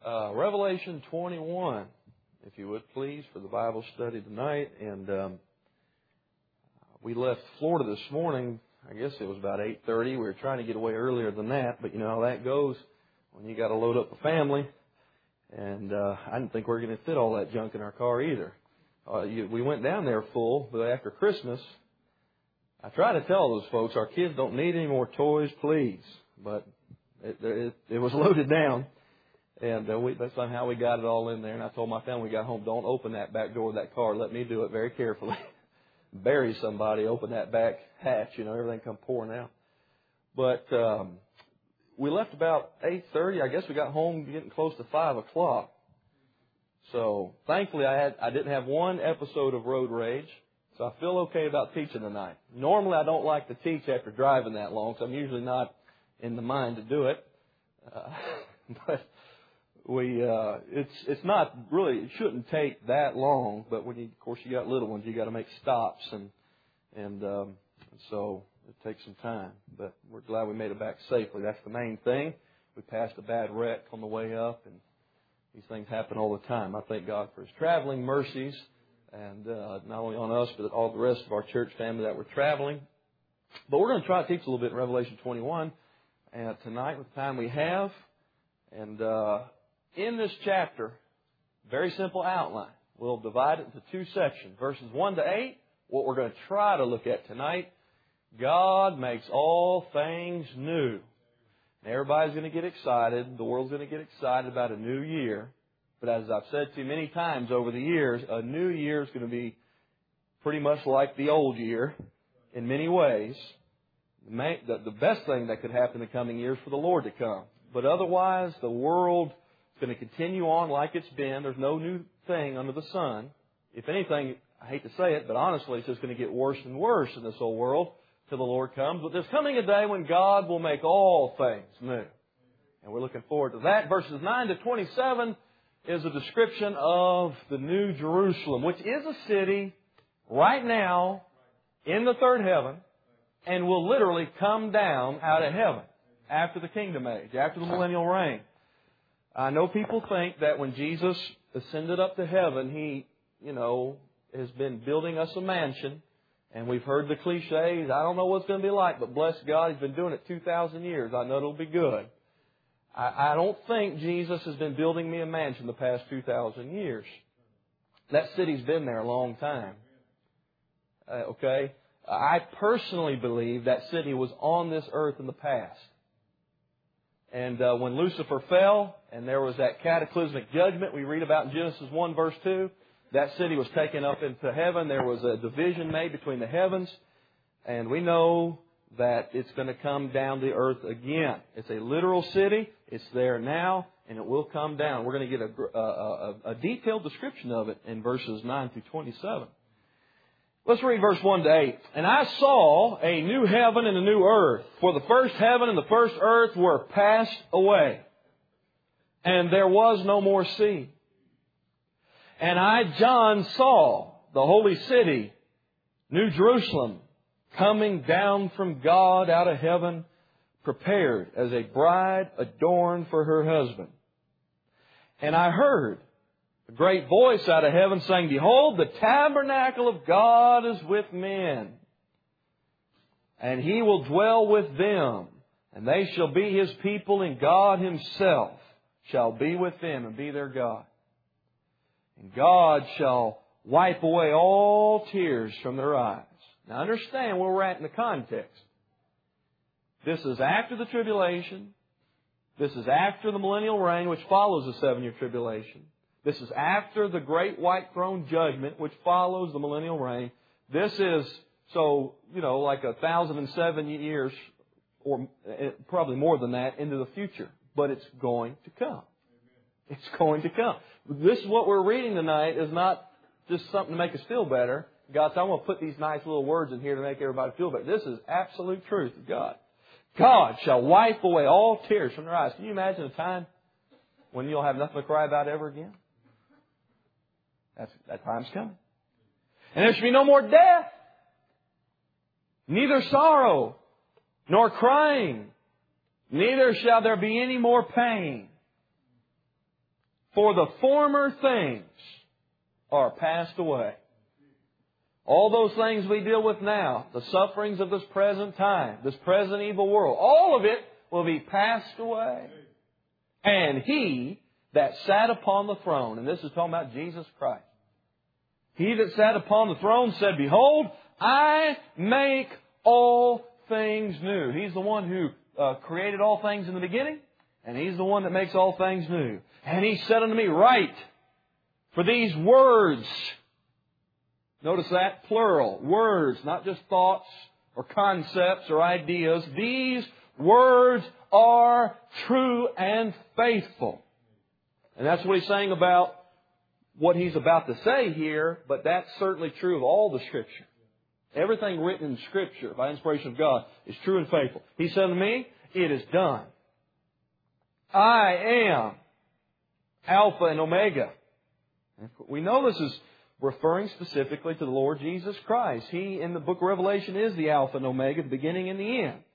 Revelation 21, if you would please, for the Bible study tonight. And we left Florida this morning. I guess it was about 8:30. We were trying to get away earlier than that, but you know how that goes when you got to load up a family. And I didn't think we were going to fit all that junk in our car either. We went down there full, but after Christmas, I try to tell those folks, our kids don't need any more toys, please. But it was loaded down. And that's how we got it all in there. And I told my family we got home, don't open that back door of that car. Let me do it very carefully. Bury somebody, open that back hatch, everything come pouring out. But we left about 8:30. I guess we got home getting close to 5 o'clock. So thankfully I didn't have one episode of road rage. So I feel okay about teaching tonight. Normally I don't like to teach after driving that long, so I'm usually not in the mind to do it. But it's not really, it shouldn't take that long, but when of course you got little ones, you got to make stops and so it takes some time, but we're glad we made it back safely. That's the main thing. We passed a bad wreck on the way up, and these things happen all the time. I thank God for His traveling mercies, and not only on us, but all the rest of our church family that were traveling. But we're going to try to teach a little bit in Revelation 21 tonight with the time we have. And in this chapter, very simple outline. We'll divide it into two sections. Verses 1 to 8, what we're going to try to look at tonight, God makes all things new. And everybody's going to get excited. The world's going to get excited about a new year. But as I've said to you many times over the years, a new year is going to be pretty much like the old year in many ways. The best thing that could happen in the coming year is for the Lord to come. But otherwise, the world is going to continue on like it's been. There's no new thing under the sun. If anything, I hate to say it, but honestly, it's just going to get worse and worse in this old world till the Lord comes. But there's coming a day when God will make all things new. And we're looking forward to that. Verses 9 to 27 is a description of the New Jerusalem, which is a city right now in the third heaven and will literally come down out of heaven after the kingdom age, after the millennial reign. I know people think that when Jesus ascended up to heaven, He, has been building us a mansion. And we've heard the cliches, I don't know what it's going to be like, but bless God, He's been doing it 2,000 years. I know it'll be good. I don't think Jesus has been building me a mansion the past 2,000 years. That city's been there a long time. Okay? I personally believe that city was on this earth in the past. And when Lucifer fell and there was that cataclysmic judgment we read about in Genesis 1 verse 2, that city was taken up into heaven. There was a division made between the heavens. And we know that it's going to come down to earth again. It's a literal city. It's there now, and it will come down. We're going to get a detailed description of it in verses 9 through 27. Let's read verse 1 to 8. And I saw a new heaven and a new earth, for the first heaven and the first earth were passed away, and there was no more sea. And I, John, saw the holy city, New Jerusalem, coming down from God out of heaven, prepared as a bride adorned for her husband. And I heard a great voice out of heaven saying, Behold, the tabernacle of God is with men, and He will dwell with them, and they shall be His people, and God Himself shall be with them and be their God. And God shall wipe away all tears from their eyes. Now understand where we're at in the context. This is after the tribulation. This is after the millennial reign, which follows the 7-year tribulation. This is after the great white throne judgment, which follows the millennial reign. This is, like 1,007 years, or probably more than that, into the future. But it's going to come. It's going to come. This is what we're reading tonight is not just something to make us feel better. God said, I'm going to put these nice little words in here to make everybody feel better. This is absolute truth of God. God shall wipe away all tears from their eyes. Can you imagine a time when you'll have nothing to cry about ever again? That time's coming. And there shall be no more death, neither sorrow, nor crying, neither shall there be any more pain. For the former things are passed away. All those things we deal with now, the sufferings of this present time, this present evil world, all of it will be passed away. And He that sat upon the throne, and this is talking about Jesus Christ, He that sat upon the throne said, Behold, I make all things new. He's the one who created all things in the beginning, and He's the one that makes all things new. And He said unto me, Write, for these words, notice that, plural, words, not just thoughts or concepts or ideas. These words are true and faithful. And that's what He's saying about what He's about to say here, but that's certainly true of all the Scripture. Everything written in Scripture by inspiration of God is true and faithful. He said to me, It is done. I am Alpha and Omega. We know this is referring specifically to the Lord Jesus Christ. He, in the book of Revelation, is the Alpha and Omega, the beginning and the end.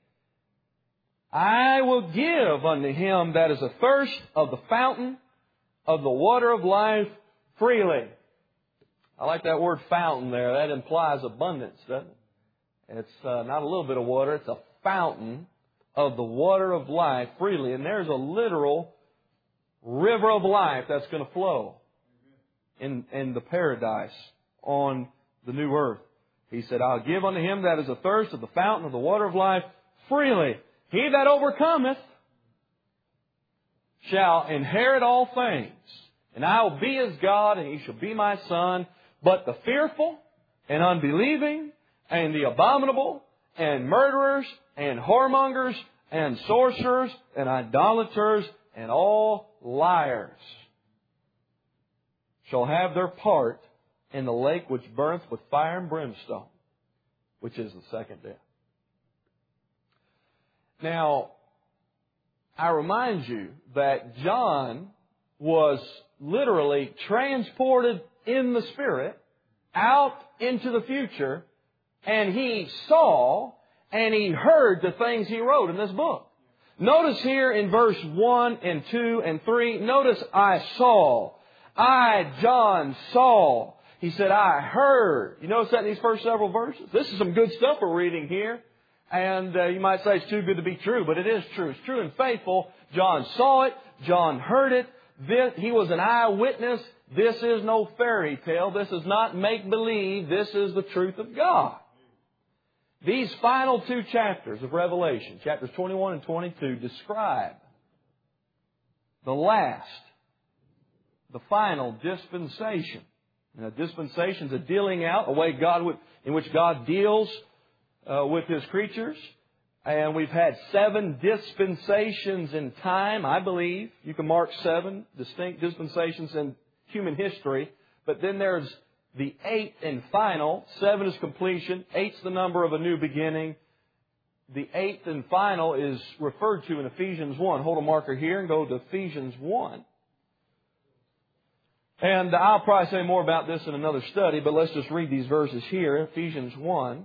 I will give unto him that is athirst of the fountain of the water of life freely. I like that word fountain there. That implies abundance, doesn't it? It's not a little bit of water. It's a fountain of the water of life freely. And there's a literal river of life that's going to flow in the paradise on the new earth. He said, I'll give unto him that is athirst of the fountain of the water of life freely. He that overcometh shall inherit all things. And I will be his God, and he shall be my son. But the fearful and unbelieving and the abominable and murderers and whoremongers and sorcerers and idolaters and all liars shall have their part in the lake which burneth with fire and brimstone, which is the second death. Now, I remind you that John was literally transported in the Spirit out into the future, and he saw and he heard the things he wrote in this book. Notice here in verse 1 and 2 and 3, notice I saw. I, John, saw. He said, I heard. You notice that in these first several verses? This is some good stuff we're reading here. And you might say it's too good to be true, but it is true. It's true and faithful. John saw it. John heard it. He was an eyewitness. This is no fairy tale. This is not make-believe. This is the truth of God. These final two chapters of Revelation, chapters 21 and 22, describe the last, the final dispensation. And a dispensation is a dealing out, a way in which God deals with His creatures. And we've had 7 dispensations in time, I believe. You can mark 7 distinct dispensations in human history. But then there's the 8th and final. 7 is completion. 8's the number of a new beginning. The 8th and final is referred to in Ephesians 1. Hold a marker here and go to Ephesians 1. And I'll probably say more about this in another study, but let's just read these verses here. Ephesians 1.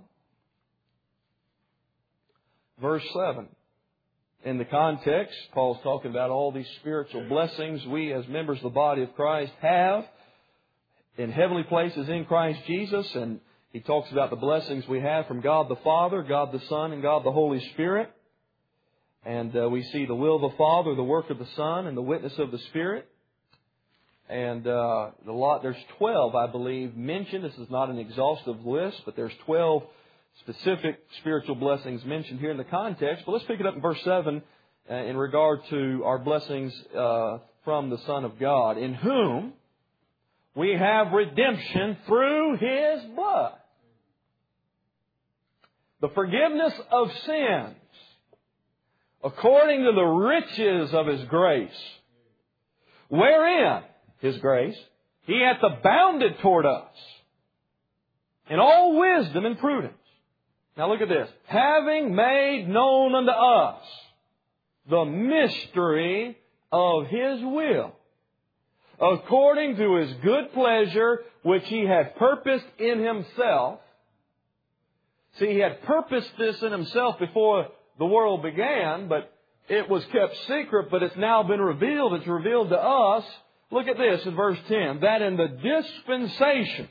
Verse 7. In the context, Paul's talking about all these spiritual blessings we as members of the body of Christ have in heavenly places in Christ Jesus. And he talks about the blessings we have from God the Father, God the Son, and God the Holy Spirit. And we see the will of the Father, the work of the Son, and the witness of the Spirit. And there's 12, I believe, mentioned. This is not an exhaustive list, but there's 12 specific spiritual blessings mentioned here in the context. But let's pick it up in verse 7 in regard to our blessings from the Son of God, in whom we have redemption through His blood, the forgiveness of sins, according to the riches of His grace, wherein His grace He hath abounded toward us in all wisdom and prudence. Now look at this. Having made known unto us the mystery of His will, according to His good pleasure, which He had purposed in Himself. See, He had purposed this in Himself before the world began, but it was kept secret, but it's now been revealed. It's revealed to us Look at this in verse 10. That in the dispensation,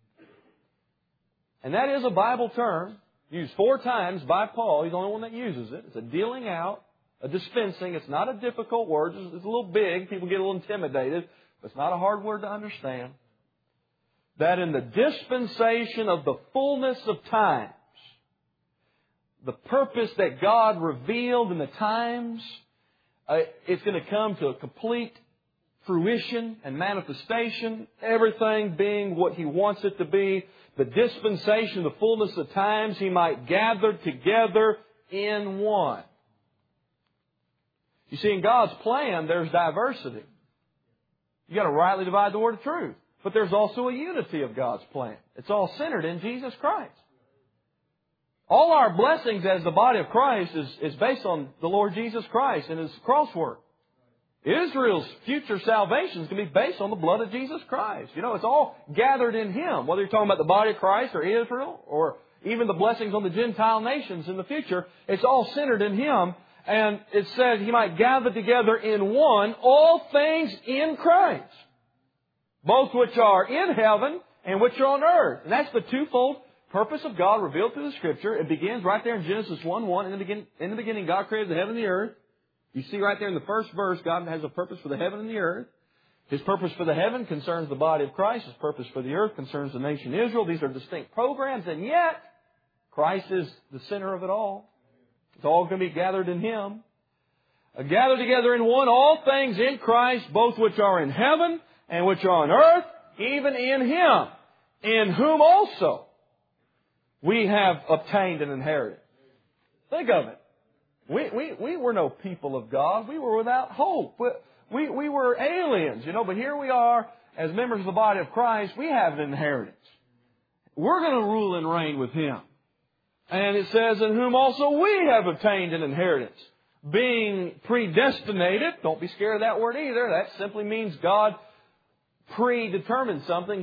and that is a Bible term, used 4 times by Paul. He's the only one that uses it. It's a dealing out, a dispensing. It's not a difficult word. It's a little big. People get a little intimidated. But it's not a hard word to understand. That in the dispensation of the fullness of times, the purpose that God revealed in the times, it's going to come to a complete fruition and manifestation, everything being what He wants it to be. The dispensation, the fullness of times, He might gather together in one. You see, in God's plan, there's diversity. You've got to rightly divide the word of truth. But there's also a unity of God's plan. It's all centered in Jesus Christ. All our blessings as the body of Christ is based on the Lord Jesus Christ and His cross work. Israel's future salvation is going to be based on the blood of Jesus Christ. You know, it's all gathered in Him. Whether you're talking about the body of Christ or Israel or even the blessings on the Gentile nations in the future, it's all centered in Him. And it said He might gather together in one all things in Christ, both which are in heaven and which are on earth. And that's the twofold purpose of God revealed through the Scripture. It begins right there in Genesis 1:1. In the beginning, God created the heaven and the earth. You see right there in the first verse, God has a purpose for the heaven and the earth. His purpose for the heaven concerns the body of Christ. His purpose for the earth concerns the nation Israel. These are distinct programs, and yet Christ is the center of it all. It's all going to be gathered in Him. Gathered together in one, all things in Christ, both which are in heaven and which are on earth, even in Him, in whom also we have obtained an inheritance. Think of it. We were no people of God. We were without hope. We were aliens, you know, but here we are as members of the body of Christ. We have an inheritance. We're going to rule and reign with Him. And it says, in whom also we have obtained an inheritance. Being predestinated. Don't be scared of that word either. That simply means God predetermined something.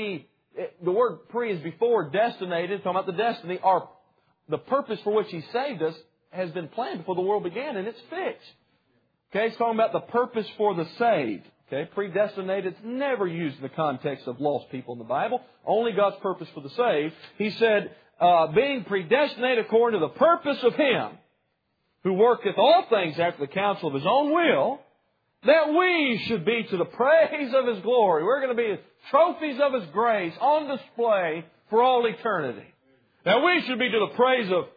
The word pre is before destinated. Talking about the destiny. The purpose for which He saved us has been planned before the world began, and it's fixed. Okay, it's talking about the purpose for the saved. Okay, predestinated is never used in the context of lost people in the Bible. Only God's purpose for the saved. He said, being predestinated according to the purpose of Him who worketh all things after the counsel of His own will, that we should be to the praise of His glory. We're going to be trophies of His grace on display for all eternity. That we should be to the praise of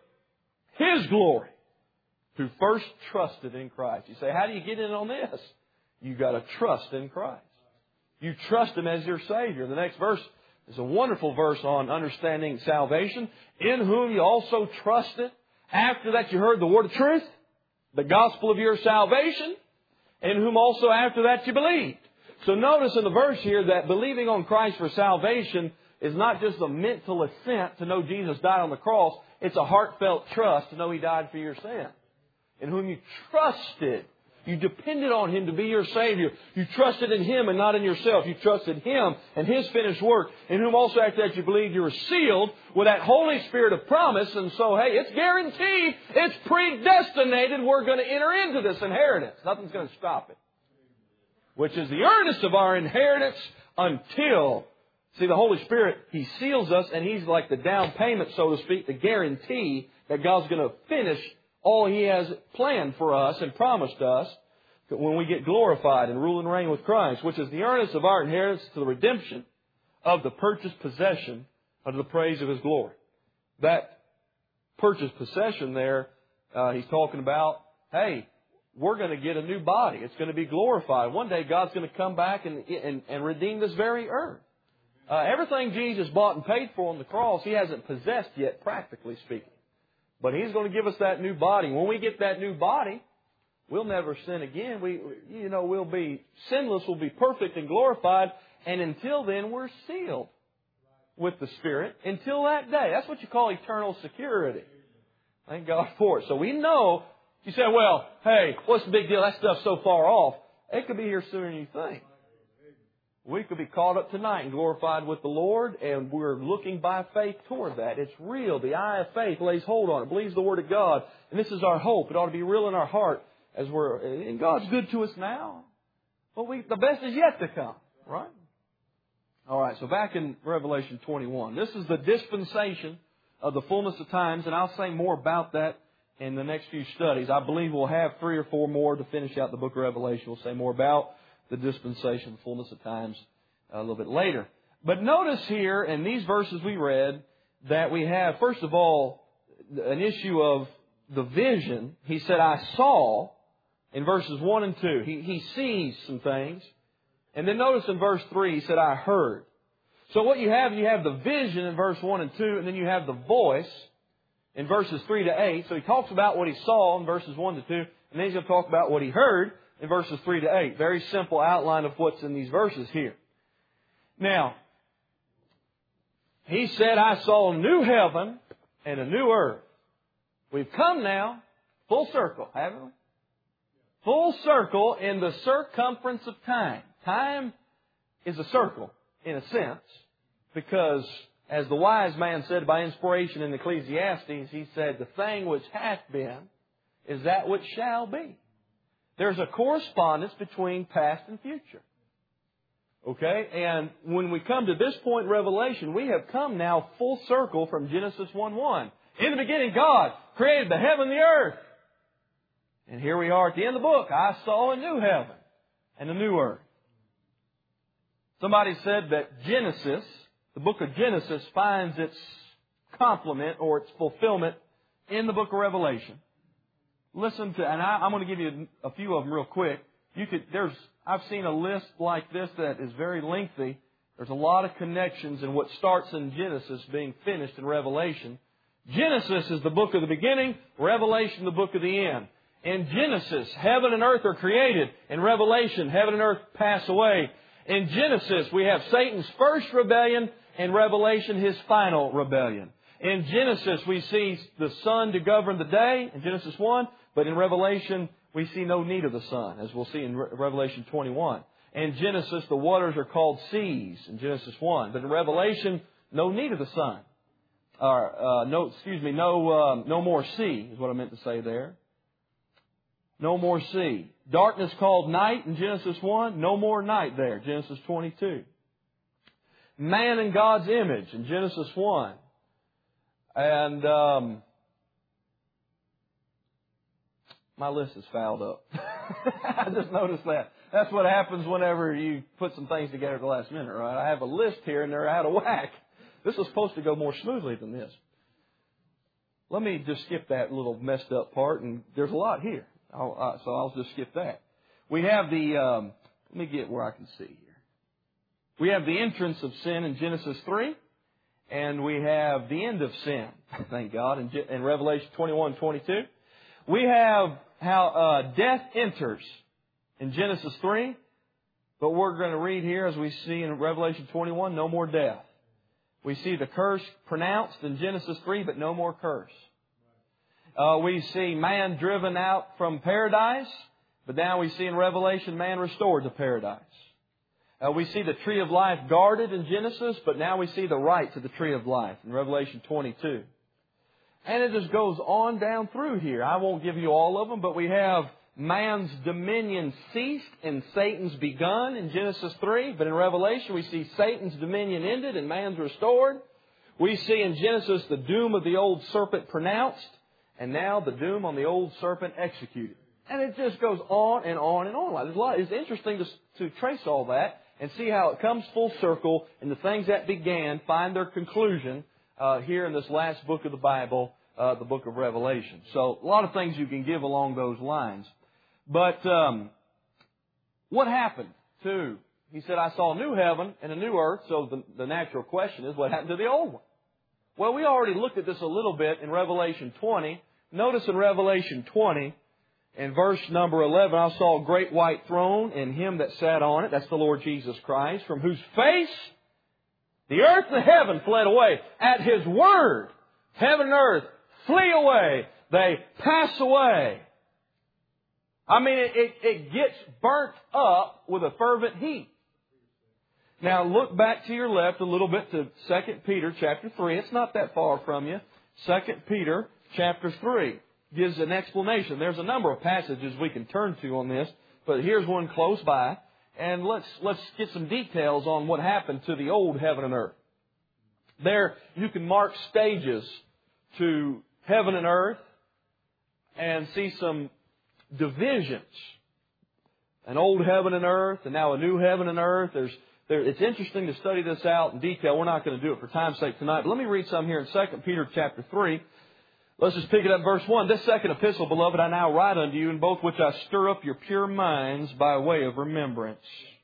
His glory, who first trusted in Christ. You say, how do you get in on this? You've got to trust in Christ. You trust Him as your Savior. The next verse is a wonderful verse on understanding salvation. In whom you also trusted. After that you heard the word of truth, the gospel of your salvation. In whom also after that you believed. So notice in the verse here that believing on Christ for salvation is not just a mental assent to know Jesus died on the cross. It's a heartfelt trust to know He died for your sin. In whom you trusted. You depended on Him to be your Savior. You trusted in Him and not in yourself. You trusted Him and His finished work. In whom also after that you believed, you were sealed with that Holy Spirit of promise. And so, hey, it's guaranteed. It's predestinated. We're going to enter into this inheritance. Nothing's going to stop it. Which is the earnest of our inheritance until... See, the Holy Spirit, He seals us, and He's like the down payment, so to speak, the guarantee that God's going to finish all He has planned for us and promised us when we get glorified and rule and reign with Christ, which is the earnest of our inheritance to the redemption of the purchased possession unto the praise of His glory. That purchased possession there, He's talking about, hey, we're going to get a new body. It's going to be glorified. One day God's going to come back and redeem this very earth. Everything Jesus bought and paid for on the cross, He hasn't possessed yet, practically speaking. But He's going to give us that new body. When we get that new body, we'll never sin again. We'll be sinless, we'll be perfect and glorified. And until then, we're sealed with the Spirit until that day. That's what you call eternal security. Thank God for it. So we know, you say, well, hey, what's the big deal? That stuff's so far off. It could be here sooner than you think. We could be caught up tonight and glorified with the Lord, and we're looking by faith toward that. It's real. The eye of faith lays hold on it, believes the Word of God, and this is our hope. It ought to be real in our heart and God's good to us now. Well, the best is yet to come, right? All right, so back in Revelation 21. This is the dispensation of the fullness of times, and I'll say more about that in the next few studies. I believe we'll have 3 or 4 more to finish out the book of Revelation. We'll say more about the dispensation, the fullness of times, a little bit later. But notice here in these verses we read that we have, first of all, an issue of the vision. He said, I saw, in verses 1 and 2. He sees some things. And then notice in verse 3, he said, I heard. So what you have the vision in verse 1 and 2, and then you have the voice in verses 3 to 8. So he talks about what he saw in verses 1 to 2, and then he's going to talk about what he heard in verses 3 to 8. Very simple outline of what's in these verses here. Now, he said, I saw a new heaven and a new earth. We've come now full circle, haven't we? Full circle in the circumference of time. Time is a circle, in a sense, because as the wise man said by inspiration in Ecclesiastes, he said, the thing which hath been is that which shall be. There's a correspondence between past and future. Okay? And when we come to this point in Revelation, we have come now full circle from Genesis 1:1. In the beginning, God created the heaven and the earth. And here we are at the end of the book. I saw a new heaven and a new earth. Somebody said that Genesis, the book of Genesis, finds its complement or its fulfillment in the book of Revelation. Listen to, and I'm going to give you a few of them real quick. I've seen a list like this that is very lengthy. There's a lot of connections in what starts in Genesis being finished in Revelation. Genesis is the book of the beginning, Revelation the book of the end. In Genesis, heaven and earth are created. In Revelation, heaven and earth pass away. In Genesis, we have Satan's first rebellion. In Revelation, his final rebellion. In Genesis, we see the sun to govern the day, in Genesis 1. But in Revelation, we see no need of the sun, as we'll see in Revelation 21. In Genesis, the waters are called seas, in Genesis 1. But in Revelation, no need of the sun. No more sea, is what I meant to say there. No more sea. Darkness called night in Genesis 1. No more night there. Genesis 22. Man in God's image in Genesis 1. And my list is fouled up. I just noticed that. That's what happens whenever you put some things together at the last minute, right? I have a list here and they're out of whack. This was supposed to go more smoothly than this. Let me just skip that little messed up part, and there's a lot here. So I'll just skip that. We have let me get where I can see here. We have the entrance of sin in Genesis 3, and we have the end of sin, thank God, in Revelation 21:22. We have how death enters in Genesis 3, but we're going to read here, as we see in Revelation 21, no more death. We see the curse pronounced in Genesis 3, but no more curse. We see man driven out from paradise, but now we see in Revelation man restored to paradise. We see the tree of life guarded in Genesis, but now we see the right to the tree of life in Revelation 22. And it just goes on down through here. I won't give you all of them, but we have man's dominion ceased and Satan's begun in Genesis 3. But in Revelation we see Satan's dominion ended and man's restored. We see in Genesis the doom of the old serpent pronounced, and now the doom on the old serpent executed. And it just goes on and on and on. There's a lot. It's interesting to trace all that and see how it comes full circle, and the things that began find their conclusion here in this last book of the Bible, the book of Revelation. So a lot of things you can give along those lines. But what happened to, he said, I saw a new heaven and a new earth. So the natural question is, what happened to the old one? Well, we already looked at this a little bit in Revelation 20. Notice in Revelation 20, in verse number 11, I saw a great white throne and him that sat on it. That's the Lord Jesus Christ, from whose face the earth and heaven fled away. At His word, heaven and earth flee away. They pass away. I mean, it gets burnt up with a fervent heat. Now, look back to your left a little bit to 2 Peter chapter 3. It's not that far from you. 2 Peter chapter 3 gives an explanation. There's a number of passages we can turn to on this, but here's one close by. and let's get some details on what happened to the old heaven and earth. There you can mark stages to heaven and earth and see some divisions. An old heaven and earth and now a new heaven and earth. It's interesting to study this out in detail. We're not going to do it for time's sake tonight. But let me read some here in 2 Peter chapter 3. Let's just pick it up verse 1. This second epistle, beloved, I now write unto you, in both which I stir up your pure minds by way of remembrance,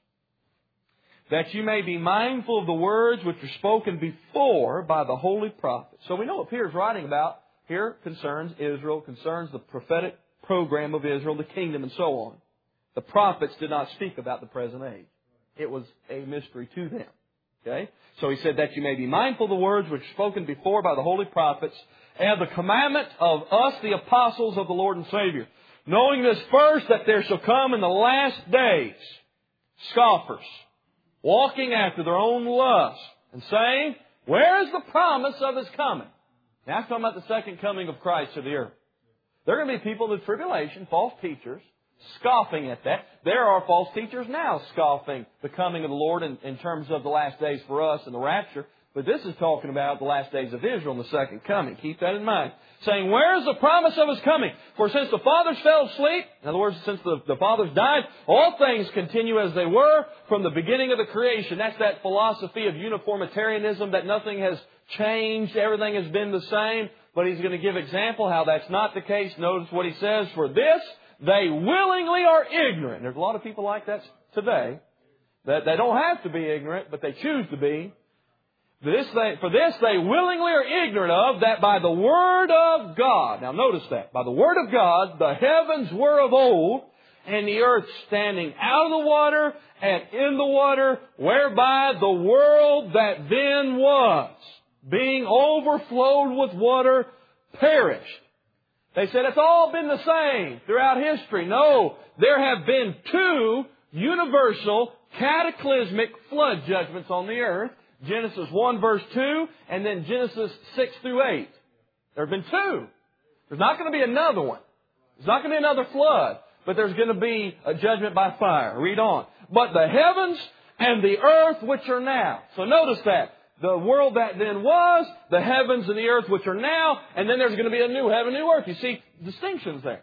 that you may be mindful of the words which were spoken before by the holy prophets. So we know what Peter's writing about here concerns Israel, concerns the prophetic program of Israel, the kingdom, and so on. The prophets did not speak about the present age. It was a mystery to them. Okay? So he said that you may be mindful of the words which were spoken before by the holy prophets, and the commandment of us, the apostles of the Lord and Savior. Knowing this first, that there shall come in the last days scoffers, walking after their own lusts, and saying, where is the promise of His coming? Now, I'm talking about the second coming of Christ to the earth. There are going to be people in the tribulation, false teachers, scoffing at that. There are false teachers now scoffing the coming of the Lord in terms of the last days for us and the rapture. But this is talking about the last days of Israel and the second coming. Keep that in mind. Saying, where is the promise of His coming? For since the fathers fell asleep, in other words, since the fathers died, all things continue as they were from the beginning of the creation. That's that philosophy of uniformitarianism, that nothing has changed, everything has been the same. But he's going to give example how that's not the case. Notice what he says, for this they willingly are ignorant. There's a lot of people like that today, that they don't have to be ignorant, but they choose to be. For this they willingly are ignorant of, that by the word of God, now notice that, by the word of God, the heavens were of old, and the earth standing out of the water and in the water, whereby the world that then was, being overflowed with water, perished. They said it's all been the same throughout history. No, there have been two universal cataclysmic flood judgments on the earth. Genesis 1 verse 2 and then Genesis 6 through 8. There have been two. There's not going to be another one. There's not going to be another flood. But there's going to be a judgment by fire. Read on. But the heavens and the earth which are now. So notice that. The world that then was, the heavens and the earth which are now, and then there's going to be a new heaven, new earth. You see distinctions there.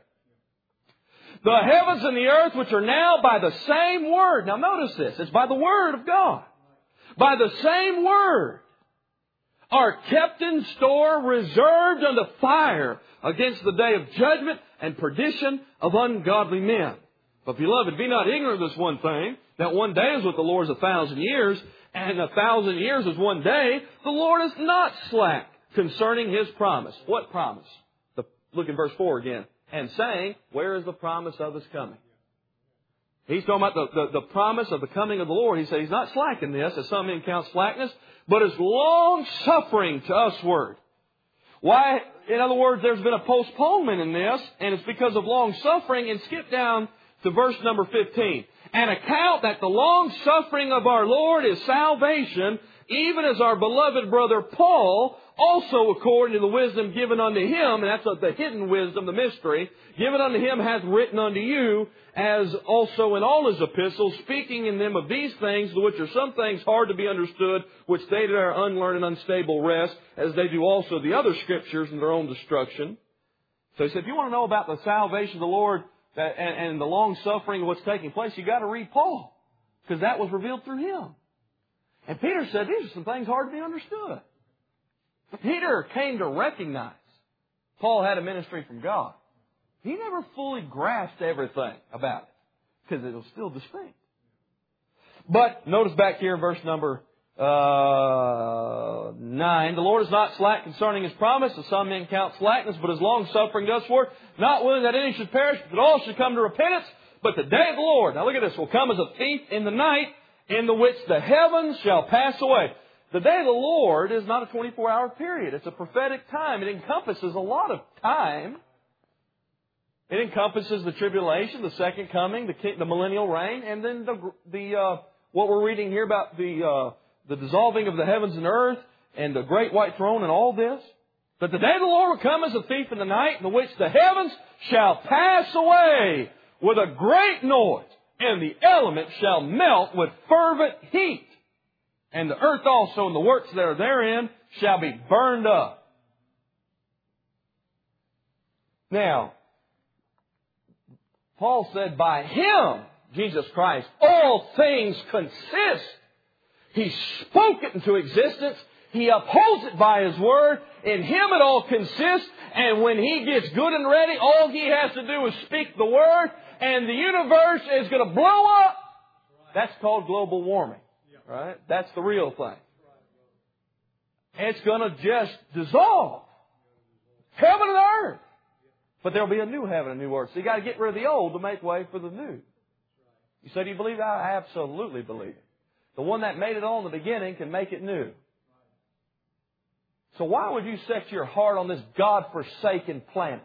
The heavens and the earth which are now by the same word. Now notice this. It's by the word of God. By the same word are kept in store, reserved unto fire against the day of judgment and perdition of ungodly men. But beloved, be not ignorant of this one thing, that one day is with the Lord is 1,000 years, and 1,000 years is one day. The Lord is not slack concerning His promise. What promise? Look in verse 4 again. And saying, where is the promise of His coming? He's talking about the promise of the coming of the Lord. He said He's not slack in this, as some men count slackness, but is long-suffering to usward. Why? In other words, there's been a postponement in this, and it's because of long-suffering. And skip down to verse number 15. And account that the long-suffering of our Lord is salvation, even as our beloved brother Paul, also according to the wisdom given unto him, and that's the hidden wisdom, the mystery, given unto him hath written unto you, as also in all his epistles, speaking in them of these things, which are some things hard to be understood, which they that are unlearned and unstable rest, as they do also the other scriptures in their own destruction. So he said, if you want to know about the salvation of the Lord and the long-suffering of what's taking place, you've got to read Paul, because that was revealed through him. And Peter said, these are some things hard to be understood. Peter came to recognize Paul had a ministry from God. He never fully grasped everything about it, because it was still distinct. But notice back here in verse number 9, the Lord is not slack concerning His promise, as some men count slackness, but is long-suffering to usward, not willing that any should perish, but that all should come to repentance. But the day of the Lord, now look at this, will come as a thief in the night, in the which the heavens shall pass away. The day of the Lord is not a 24-hour period. It's a prophetic time. It encompasses a lot of time. It encompasses the tribulation, the second coming, the millennial reign, and then what we're reading here about the dissolving of the heavens and earth and the great white throne and all this. But the day of the Lord will come as a thief in the night, in which the heavens shall pass away with a great noise, and the elements shall melt with fervent heat. And the earth also and the works that are therein shall be burned up. Now, Paul said, by Him, Jesus Christ, all things consist. He spoke it into existence. He upholds it by His Word. In Him it all consists. And when He gets good and ready, all He has to do is speak the Word, and the universe is going to blow up. That's called global warming. Right? That's the real thing. It's going to just dissolve. Heaven and earth. But there'll be a new heaven and new earth. So you got to get rid of the old to make way for the new. You say, do you believe that? I absolutely believe it. The one that made it all in the beginning can make it new. So why would you set your heart on this God-forsaken planet?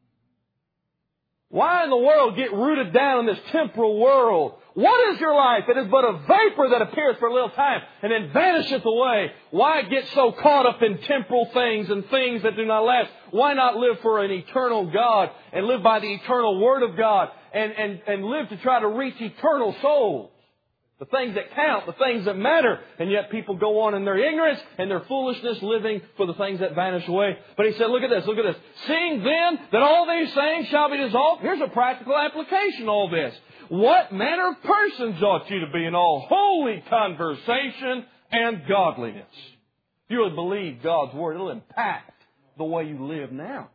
Why in the world get rooted down in this temporal world? What is your life? It is but a vapor that appears for a little time and then vanisheth away. Why get so caught up in temporal things and things that do not last? Why not live for an eternal God and live by the eternal Word of God and live to try to reach eternal souls? The things that count, the things that matter. And yet people go on in their ignorance and their foolishness living for the things that vanish away. But he said, look at this, look at this. Seeing then that all these things shall be dissolved. Here's a practical application of all this. What manner of persons ought you to be in all holy conversation and godliness? If you really believe God's Word, it'll impact the way you live now.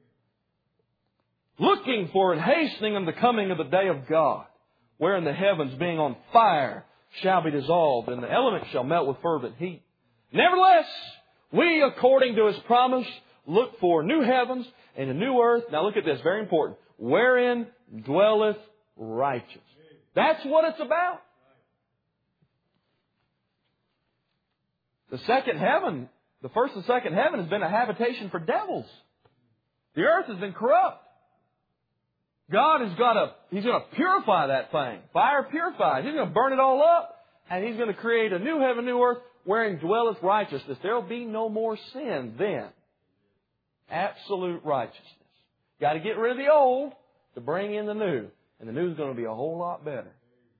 Looking for and hastening on the coming of the day of God, wherein the heavens being on fire shall be dissolved, and the elements shall melt with fervent heat. Nevertheless, we, according to His promise, look for new heavens and a new earth. Now look at this, very important. Wherein dwelleth righteousness. That's what it's about. The second heaven, the first and second heaven has been a habitation for devils. The earth has been corrupt. God He's going to purify that thing. Fire purifies. He's going to burn it all up. And He's going to create a new heaven, new earth, wherein dwelleth righteousness. There will be no more sin then. Absolute righteousness. Got to get rid of the old to bring in the new. And the new is going to be a whole lot better.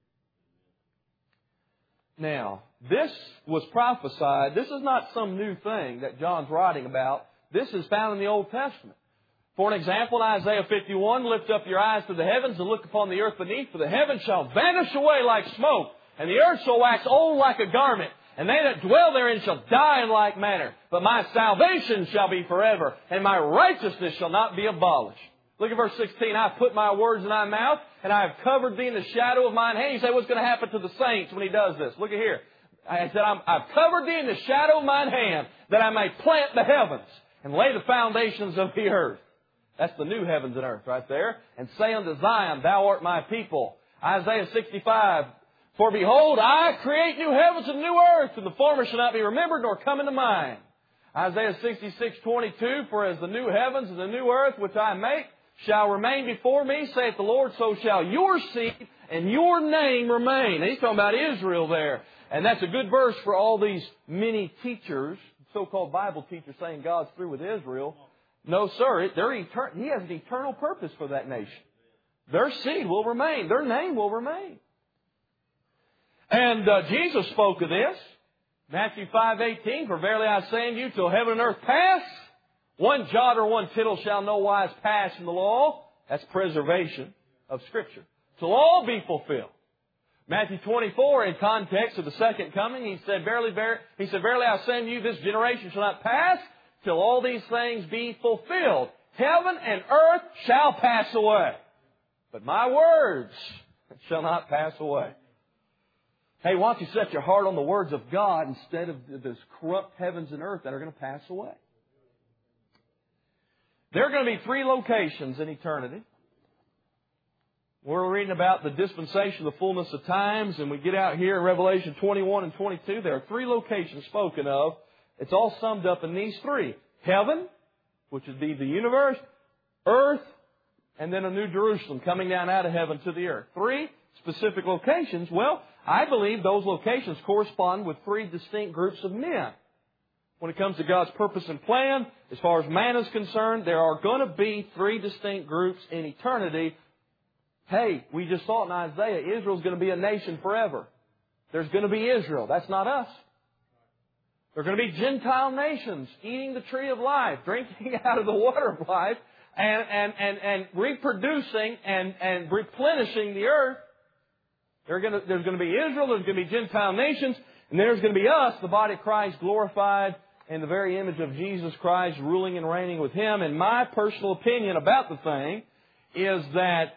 Now, this was prophesied. This is not some new thing that John's writing about. This is found in the Old Testament. For an example, in Isaiah 51, lift up your eyes to the heavens and look upon the earth beneath, for the heavens shall vanish away like smoke, and the earth shall wax old like a garment, and they that dwell therein shall die in like manner. But my salvation shall be forever, and my righteousness shall not be abolished. Look at verse 16. I have put my words in thy mouth, and I have covered thee in the shadow of mine hand. You say, what's going to happen to the saints when He does this? Look at here. I said, I've covered thee in the shadow of mine hand, that I may plant the heavens and lay the foundations of the earth. That's the new heavens and earth right there. And say unto Zion, thou art my people. Isaiah 65, for behold, I create new heavens and new earth, and the former shall not be remembered nor come into mind. Isaiah 66:22, for as the new heavens and the new earth which I make shall remain before me, saith the Lord, so shall your seed and your name remain. And He's talking about Israel there. And that's a good verse for all these many teachers, so-called Bible teachers, saying God's through with Israel. No, sir. He has an eternal purpose for that nation. Their seed will remain. Their name will remain. And Jesus spoke of this. Matthew 5:18, for verily I say unto you, till heaven and earth pass, one jot or one tittle shall no wise pass from the law. That's preservation of Scripture. Till all be fulfilled. Matthew 24, in context of the second coming, He said, verily I say unto you, this generation shall not pass till all these things be fulfilled. Heaven and earth shall pass away, but my words shall not pass away. Hey, why don't you set your heart on the words of God instead of those corrupt heavens and earth that are going to pass away? There are going to be 3 locations in eternity. We're reading about the dispensation of the fullness of times, and we get out here in Revelation 21 and 22. There are 3 locations spoken of. It's all summed up in these 3. Heaven, which would be the universe, earth, and then a new Jerusalem coming down out of heaven to the earth. 3 specific locations. Well, I believe those locations correspond with 3 distinct groups of men. When it comes to God's purpose and plan, as far as man is concerned, there are going to be 3 distinct groups in eternity. hey, we just saw it in Isaiah, Israel's going to be a nation forever. There's going to be Israel. That's not us. There are going to be Gentile nations eating the tree of life, drinking out of the water of life, and reproducing and replenishing the earth. There's going to be Israel, there's going to be Gentile nations, and there's going to be us, the body of Christ, glorified in the very image of Jesus Christ, ruling and reigning with Him. And my personal opinion about the thing is that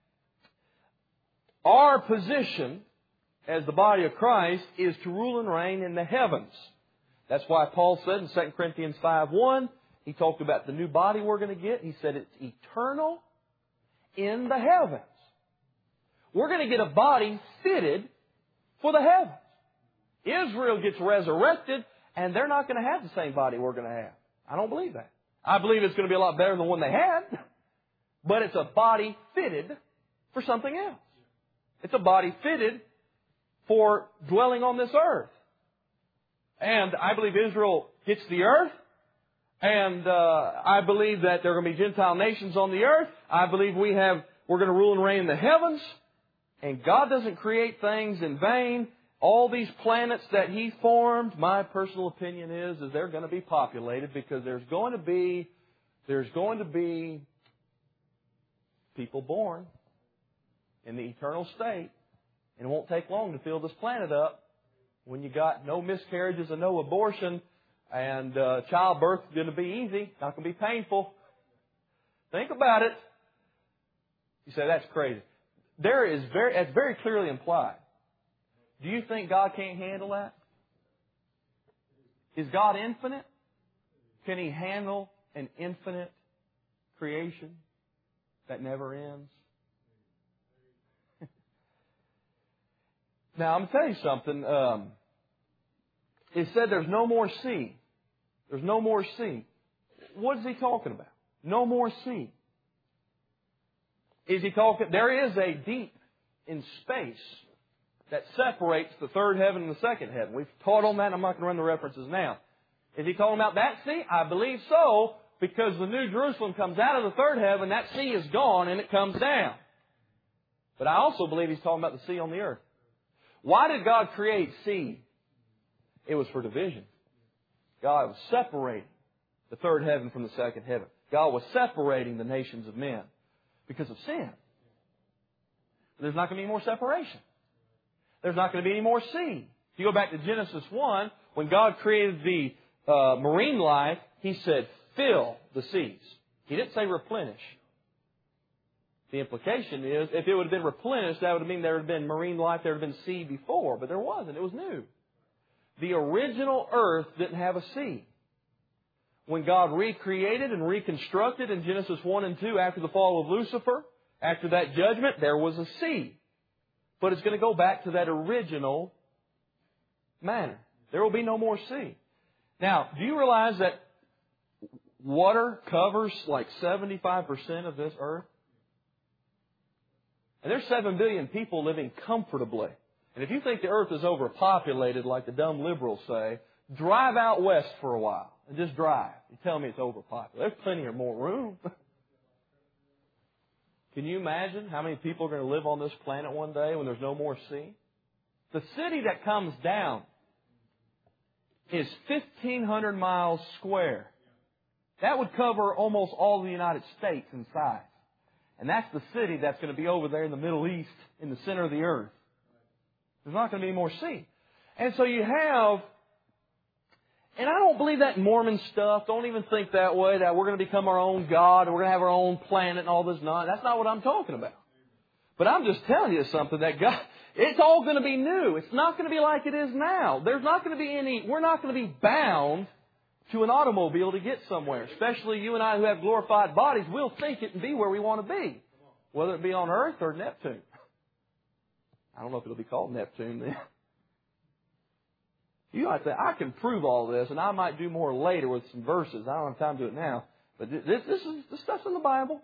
our position as the body of Christ is to rule and reign in the heavens. That's why Paul said in 2 Corinthians 5:1, he talked about the new body we're going to get. He said it's eternal in the heavens. We're going to get a body fitted for the heavens. Israel gets resurrected, and they're not going to have the same body we're going to have. I don't believe that. I believe it's going to be a lot better than the one they had, but it's a body fitted for something else. It's a body fitted for dwelling on this earth. And I believe Israel gets the earth. And I believe that there are going to be Gentile nations on the earth. I believe we're going to rule and reign in the heavens. And God doesn't create things in vain. All these planets that He formed, my personal opinion is they're going to be populated because there's going to be people born in the eternal state. And it won't take long to fill this planet up when you got no miscarriages and no abortion, and childbirth is going to be easy, not going to be painful. Think about it. You say, that's crazy. That's very clearly implied. Do you think God can't handle that? Is God infinite? Can He handle an infinite creation that never ends? Now, I'm going to tell you something. It said there's no more sea. There's no more sea. What is He talking about? No more sea. Is He talking... There is a deep in space that separates the third heaven and the second heaven. We've taught on that, and I'm not going to run the references now. Is He talking about that sea? I believe so, because the New Jerusalem comes out of the third heaven, that sea is gone, and it comes down. But I also believe He's talking about the sea on the earth. Why did God create sea? It was for division. God was separating the third heaven from the second heaven. God was separating the nations of men because of sin. There's not going to be any more separation. There's not going to be any more sea. If you go back to Genesis 1, when God created the marine life, He said, fill the seas. He didn't say replenish. The implication is, if it would have been replenished, that would mean there would have been marine life, there would have been sea before, but there wasn't. It was new. The original earth didn't have a sea. When God recreated and reconstructed in Genesis 1 and 2 after the fall of Lucifer, after that judgment, there was a sea. But it's going to go back to that original manner. There will be no more sea. Now, do you realize that water covers like 75% of this earth? And there's 7 billion people living comfortably. And if you think the earth is overpopulated like the dumb liberals say, drive out west for a while and just drive. You tell me it's overpopulated. There's plenty of more room. Can you imagine how many people are going to live on this planet one day when there's no more sea? The city that comes down is 1,500 miles square. That would cover almost all the United States in size. And that's the city that's going to be over there in the Middle East, in the center of the earth. There's not going to be more sea. And so you have, and I don't believe that Mormon stuff. Don't even think that way, that we're going to become our own God, and we're going to have our own planet and all this nonsense. That's not what I'm talking about. But I'm just telling you something that God, it's all going to be new. It's not going to be like it is now. There's not going to be we're not going to be bound to an automobile to get somewhere. Especially you and I who have glorified bodies, we'll think it and be where we want to be. Whether it be on Earth or Neptune. I don't know if it'll be called Neptune then. You might say, I can prove all this, and I might do more later with some verses. I don't have time to do it now. But this stuff's in the Bible.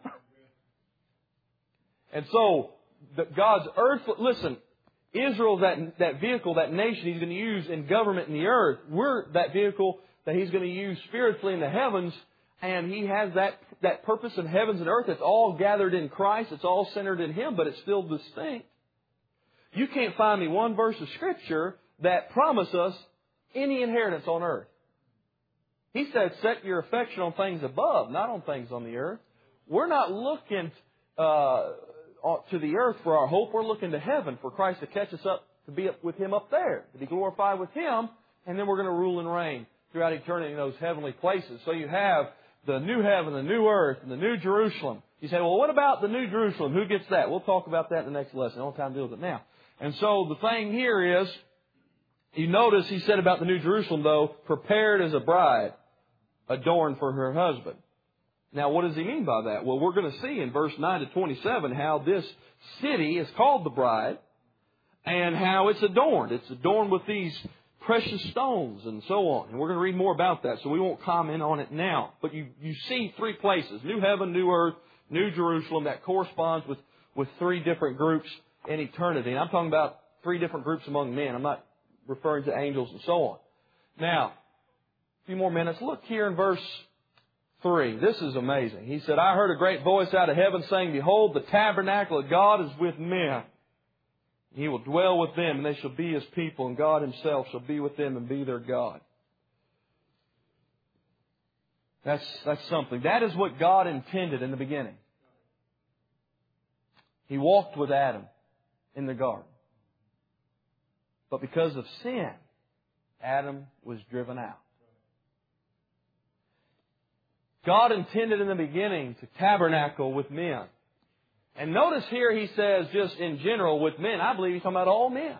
And so, God's earth, listen, Israel, that vehicle, that nation He's going to use in government in the earth, we're that vehicle that He's going to use spiritually in the heavens, and He has that purpose in heavens and earth. It's all gathered in Christ. It's all centered in Him, but it's still distinct. You can't find me one verse of Scripture that promises us any inheritance on earth. He said, set your affection on things above, not on things on the earth. We're not looking to the earth for our hope. We're looking to heaven for Christ to catch us up, to be up with Him up there, to be glorified with Him, and then we're going to rule and reign throughout eternity in those heavenly places. So you have the new heaven, the new earth, and the new Jerusalem. You say, well, what about the new Jerusalem? Who gets that? We'll talk about that in the next lesson. I don't have time to deal with it now. And so the thing here is, you notice he said about the new Jerusalem, though, prepared as a bride, adorned for her husband. Now, what does he mean by that? Well, we're going to see in verse 9 to 27 how this city is called the bride and how it's adorned. It's adorned with these precious stones and so on. And we're going to read more about that, so we won't comment on it now. But you see three places, new heaven, new earth, new Jerusalem, that corresponds with three different groups in eternity. And I'm talking about three different groups among men. I'm not referring to angels and so on. Now, a few more minutes. Look here in verse 3. This is amazing. He said, I heard a great voice out of heaven saying, behold, the tabernacle of God is with men. He will dwell with them, and they shall be His people, and God Himself shall be with them and be their God. That's something. That is what God intended in the beginning. He walked with Adam in the garden. But because of sin, Adam was driven out. God intended in the beginning to tabernacle with men. And notice here he says just in general with men. I believe he's talking about all men.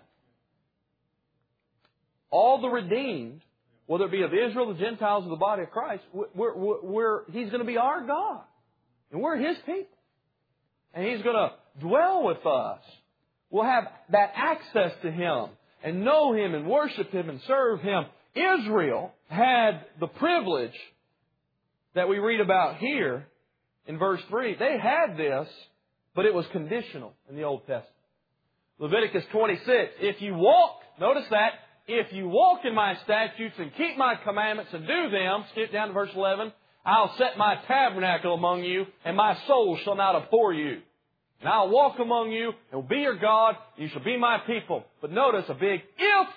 All the redeemed, whether it be of Israel, the Gentiles, or the body of Christ, He's going to be our God. And we're His people. And He's going to dwell with us. We'll have that access to Him and know Him and worship Him and serve Him. Israel had the privilege that we read about here in verse 3. They had this, but it was conditional in the Old Testament. Leviticus 26, if you walk, notice that, if you walk in my statutes and keep my commandments and do them, skip down to verse 11, I'll set my tabernacle among you, and my soul shall not abhor you. And I'll walk among you, and will be your God, you shall be my people. But notice a big if.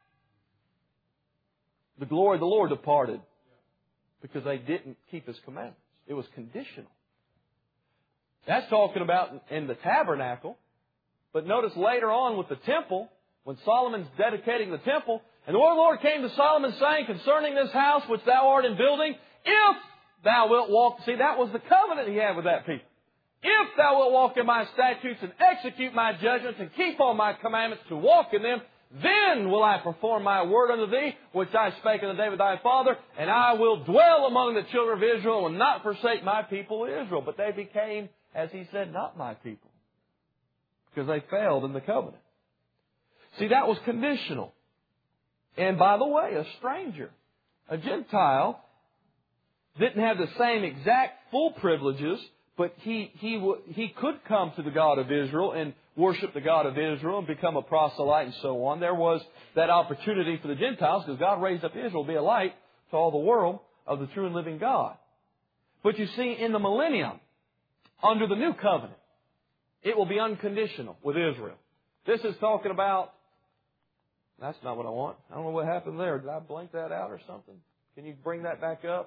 The glory of the Lord departed, because they didn't keep His commandments. It was conditional. That's talking about in the tabernacle. But notice later on with the temple, when Solomon's dedicating the temple, and the word of the Lord came to Solomon saying, concerning this house which thou art in building, if thou wilt walk, see, that was the covenant he had with that people. If thou wilt walk in my statutes and execute my judgments and keep all my commandments to walk in them, then will I perform my word unto thee, which I spake unto David thy father, and I will dwell among the children of Israel and not forsake my people Israel. But they became, as he said, not my people, because they failed in the covenant. See, that was conditional. And by the way, a stranger, a Gentile, didn't have the same exact full privileges, but he could come to the God of Israel and worship the God of Israel and become a proselyte and so on. There was that opportunity for the Gentiles because God raised up Israel to be a light to all the world of the true and living God. But you see, in the millennium, under the new covenant, it will be unconditional with Israel. This is talking about, that's not what I want. I don't know what happened there. Did I blank that out or something? Can you bring that back up?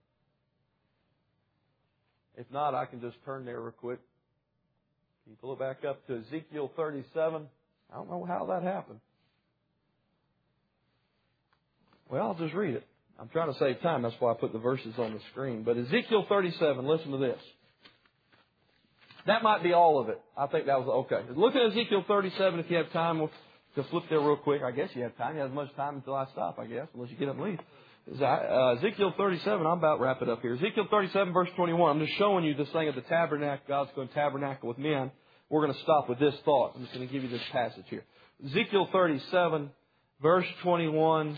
If not, I can just turn there real quick. Can you pull it back up to Ezekiel 37? I don't know how that happened. Well, I'll just read it. I'm trying to save time. That's why I put the verses on the screen. But Ezekiel 37, listen to this. That might be all of it. I think that was okay. Look at Ezekiel 37 if you have time. We'll just flip there real quick. I guess you have time. You have as much time until I stop, I guess, unless you get up and leave. Ezekiel 37, I'm about to wrap it up here. Ezekiel 37, verse 21. I'm just showing you this thing of the tabernacle. God's going to tabernacle with men. We're going to stop with this thought. I'm just going to give you this passage here. Ezekiel 37, verse 21.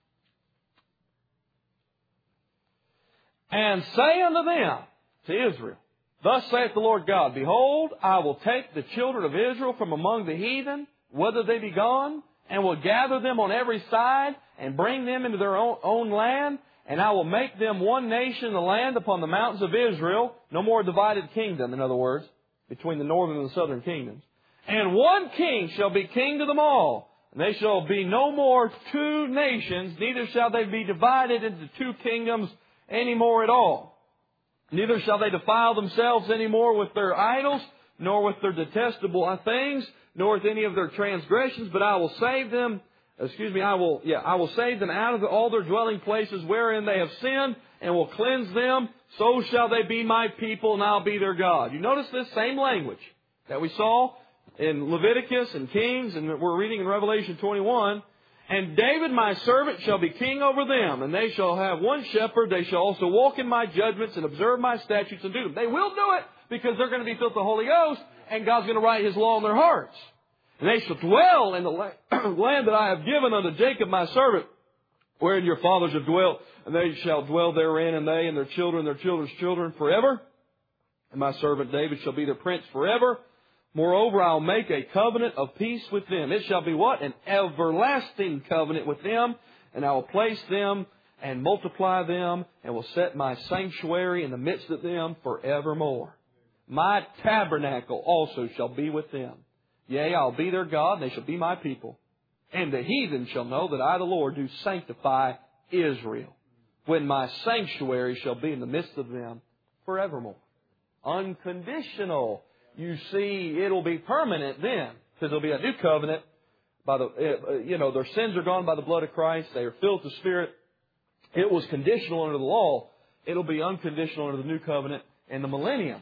And say unto them, to Israel, thus saith the Lord God, behold, I will take the children of Israel from among the heathen, whither they be gone, and will gather them on every side, and bring them into their own land, And I will make them one nation in the land upon the mountains of Israel. No more divided kingdom, in other words, between the northern and the southern kingdoms. And one king shall be king to them all. And they shall be no more two nations, neither shall they be divided into two kingdoms any more at all. Neither shall they defile themselves any more with their idols, nor with their detestable things, nor with any of their transgressions, but I will save them. I will save them out of all their dwelling places wherein they have sinned, and will cleanse them. So shall they be my people, and I'll be their God. You notice this same language that we saw in Leviticus and Kings, and we're reading in Revelation 21. And David my servant shall be king over them, and they shall have one shepherd. They shall also walk in my judgments and observe my statutes and do them. They will do it because they're going to be filled with the Holy Ghost, and God's going to write His law in their hearts. And they shall dwell in the land that I have given unto Jacob my servant, wherein your fathers have dwelt, and they shall dwell therein, and they and their children's children forever. And my servant David shall be their prince forever. Moreover, I will make a covenant of peace with them. It shall be what? An everlasting covenant with them. And I will place them and multiply them, and will set my sanctuary in the midst of them forevermore. My tabernacle also shall be with them. Yea, I'll be their God, and they shall be my people. And the heathen shall know that I, the Lord, do sanctify Israel, when my sanctuary shall be in the midst of them forevermore. Unconditional. You see, it'll be permanent then, because there'll be a new covenant. Their sins are gone by the blood of Christ. They are filled with the Spirit. It was conditional under the law. It'll be unconditional under the new covenant and the millennium.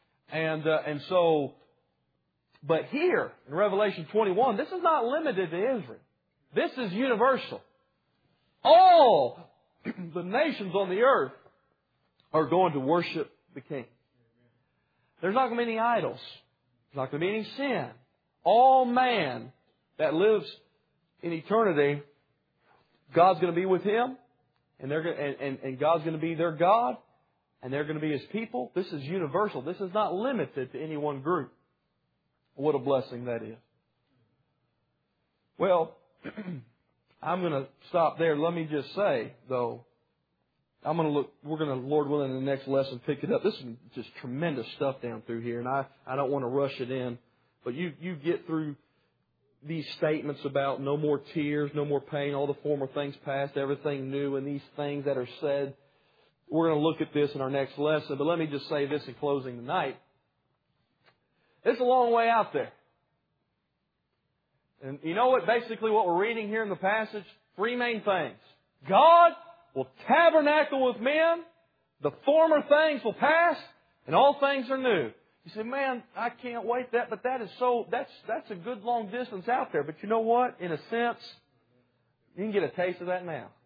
But here in Revelation 21, this is not limited to Israel. This is universal. All the nations on the earth are going to worship the King. There's not going to be any idols. There's not going to be any sin. All man that lives in eternity, God's going to be with him, and God's going to be their God, and they're going to be His people. This is universal. This is not limited to any one group. What a blessing that is. Well, I'm going to stop there. Let me just say, though, we're going to, Lord willing, in the next lesson pick it up. This is just tremendous stuff down through here, and I don't want to rush it in. But you get through these statements about no more tears, no more pain, all the former things past, everything new, and these things that are said. We're going to look at this in our next lesson. But let me just say this in closing tonight. It's a long way out there. And you know what? Basically what we're reading here in the passage? Three main things. God will tabernacle with men. The former things will pass. And all things are new. You say, man, I can't wait that. But that's a good long distance out there. But you know what? In a sense, you can get a taste of that now.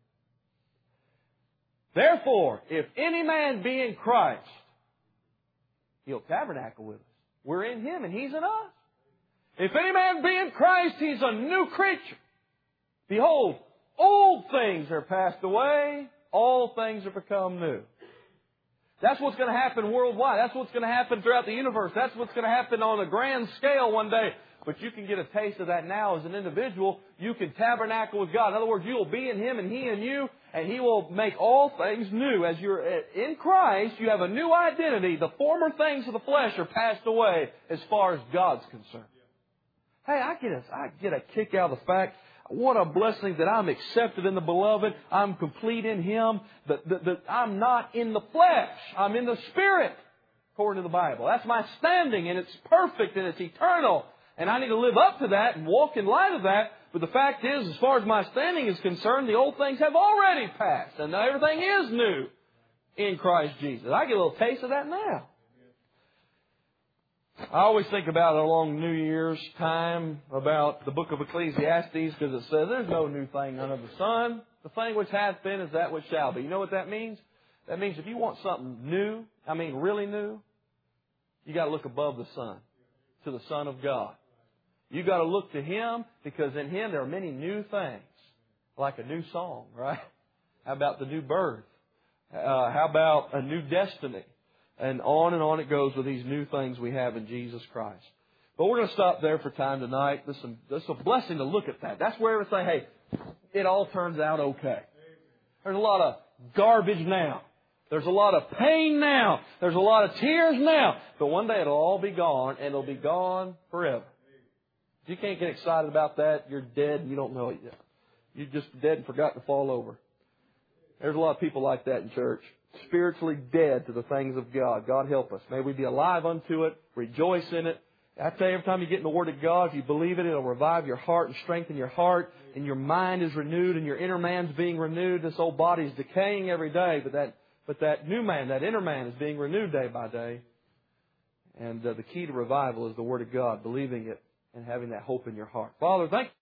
Therefore, if any man be in Christ, He'll tabernacle with us. We're in Him and He's in us. If any man be in Christ, he's a new creature. Behold, old things are passed away. All things are become new. That's what's going to happen worldwide. That's what's going to happen throughout the universe. That's what's going to happen on a grand scale one day. But you can get a taste of that now as an individual. You can tabernacle with God. In other words, you will be in Him and He in you, and He will make all things new. As you're in Christ, you have a new identity. The former things of the flesh are passed away as far as God's concerned. Hey, I get a kick out of the fact, what a blessing that I'm accepted in the Beloved. I'm complete in Him. That I'm not in the flesh. I'm in the Spirit, according to the Bible. That's my standing, and it's perfect, and it's eternal. And I need to live up to that and walk in light of that. But the fact is, as far as my standing is concerned, the old things have already passed. And everything is new in Christ Jesus. I get a little taste of that now. I always think about it along New Year's time about the book of Ecclesiastes, because it says there's no new thing under the sun. The thing which hath been is that which shall be. You know what that means? That means if you want something new, really new, you got to look above the sun, to the Son of God. You got to look to Him, because in Him there are many new things, like a new song, right? How about the new birth? How about a new destiny? And on it goes with these new things we have in Jesus Christ. But we're going to stop there for time tonight. This is a blessing to look at that. That's where everything, hey, it all turns out okay. There's a lot of garbage now. There's a lot of pain now. There's a lot of tears now. But one day it'll all be gone, and it'll be gone forever. If you can't get excited about that, you're dead and you don't know it yet. You're just dead and forgot to fall over. There's a lot of people like that in church. Spiritually dead to the things of God. God help us. May we be alive unto it. Rejoice in it. I tell you, every time you get in the Word of God, if you believe it, it'll revive your heart and strengthen your heart. And your mind is renewed and your inner man's being renewed. This old body is decaying every day. But that new man, that inner man is being renewed day by day. And the key to revival is the Word of God, believing it and having that hope in your heart. Father, thank you.